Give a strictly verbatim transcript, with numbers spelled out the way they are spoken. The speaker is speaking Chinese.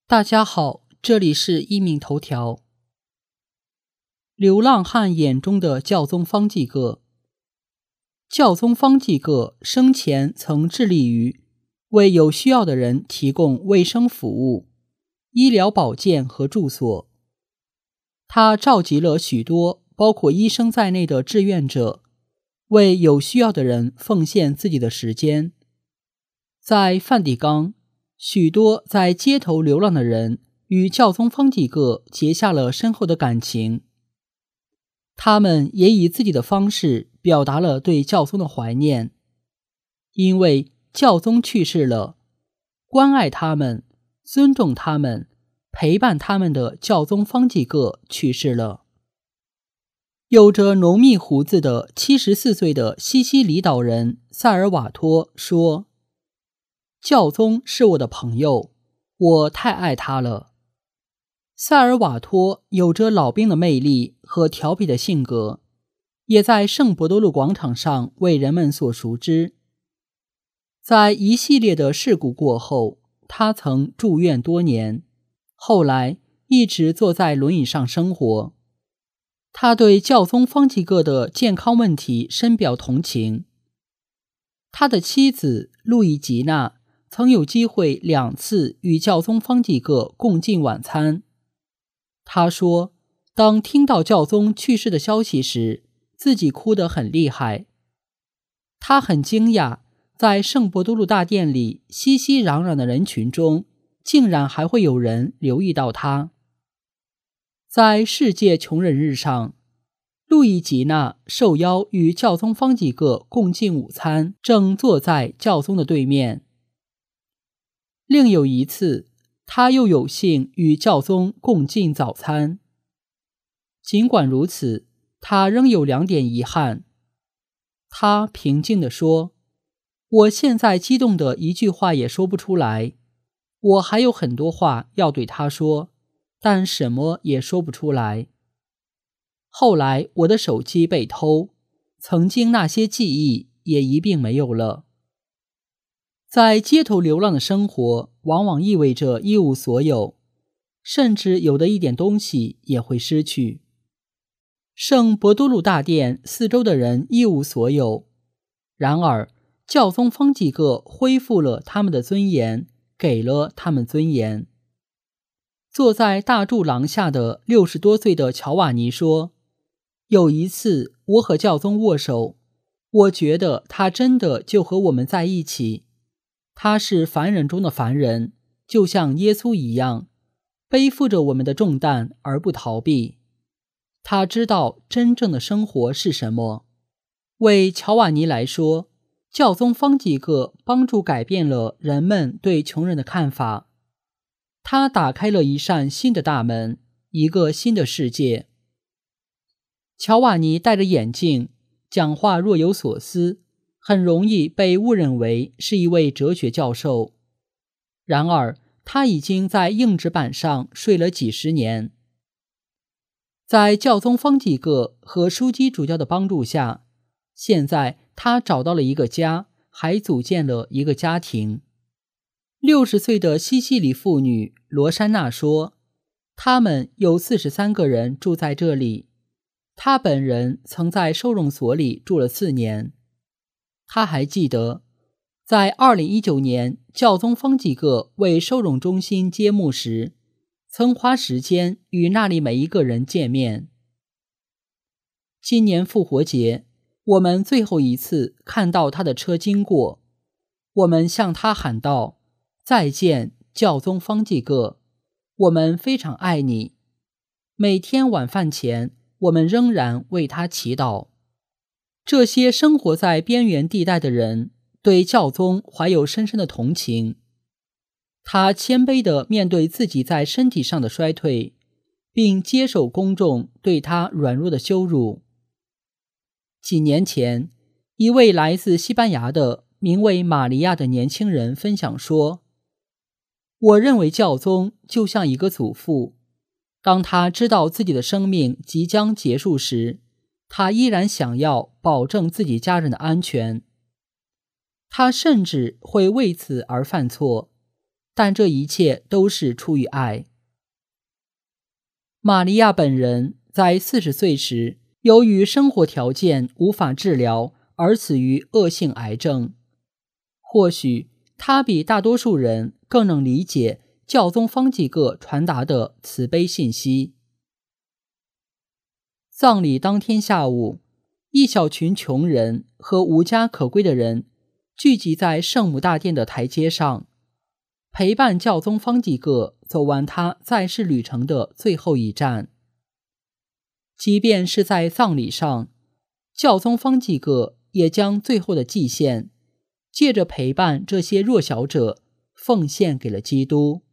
大家好，这里是一鸣头条。流浪汉眼中的教宗方济各。教宗方济各生前曾致力于为有需要的人提供卫生服务、医疗保健和住所。他召集了许多包括医生在内的志愿者，为有需要的人奉献自己的时间。在梵蒂冈，许多在街头流浪的人与教宗方济各结下了深厚的感情，他们也以自己的方式表达了对教宗的怀念。因为教宗去世了，关爱他们、尊重他们、陪伴他们的教宗方济各去世了。有着浓密胡子的七十四岁的西西里岛人萨尔瓦托说，教宗是我的朋友，我太爱他了。萨尔瓦托有着老兵的魅力和调皮的性格，也在圣伯多禄广场上为人们所熟知。在一系列的事故过后，他曾住院多年，后来一直坐在轮椅上生活。他对教宗方济各的健康问题深表同情。他的妻子路易吉娜曾有机会两次与教宗方济各共进晚餐。他说，当听到教宗去世的消息时，自己哭得很厉害。他很惊讶，在圣伯多禄大殿里熙熙攘攘的人群中，竟然还会有人留意到他。在世界穷人日上，路易吉娜受邀与教宗方济各共进午餐，正坐在教宗的对面。另有一次，他又有幸与教宗共进早餐。尽管如此，他仍有两点遗憾。他平静地说，我现在激动的一句话也说不出来，我还有很多话要对他说，但什么也说不出来。后来我的手机被偷，曾经那些记忆也一并没有了。在街头流浪的生活往往意味着一无所有，甚至有的一点东西也会失去。圣伯多禄大殿四周的人一无所有，然而教宗方济各恢复了他们的尊严，给了他们尊严。坐在大柱廊下的六十多岁的乔瓦尼说，有一次我和教宗握手，我觉得他真的就和我们在一起。他是凡人中的凡人，就像耶稣一样，背负着我们的重担而不逃避。他知道真正的生活是什么。为乔瓦尼来说，教宗方济各帮助改变了人们对穷人的看法。他打开了一扇新的大门，一个新的世界。乔瓦尼戴着眼镜，讲话若有所思，很容易被误认为是一位哲学教授。然而，他已经在硬纸板上睡了几十年。在教宗方济各和枢机主教的帮助下，现在他找到了一个家，还组建了一个家庭。六十岁的西西里妇女罗珊娜说，他们有四十三个人住在这里。她本人曾在收容所里住了四年。他还记得，在二零一九年教宗方济各为收容中心揭幕时，曾花时间与那里每一个人见面。今年复活节，我们最后一次看到他的车经过，我们向他喊道，再见，教宗方济各，我们非常爱你。每天晚饭前，我们仍然为他祈祷。这些生活在边缘地带的人对教宗怀有深深的同情。他谦卑地面对自己在身体上的衰退，并接受公众对他软弱的羞辱。几年前，一位来自西班牙的名为玛利亚的年轻人分享说，我认为教宗就像一个祖父，当他知道自己的生命即将结束时，他依然想要保证自己家人的安全。他甚至会为此而犯错， 但这一切都是出于爱。玛利亚本人在四十岁时，由于生活条件无法治疗而死于恶性癌症。或许她比大多数人更能理解教宗方济各传达的慈悲信息。葬礼当天下午，一小群穷人和无家可归的人聚集在圣母大殿的台阶上，陪伴教宗方济各走完他在世旅程的最后一站。即便是在葬礼上，教宗方济各也将最后的祭献借着陪伴这些弱小者奉献给了基督。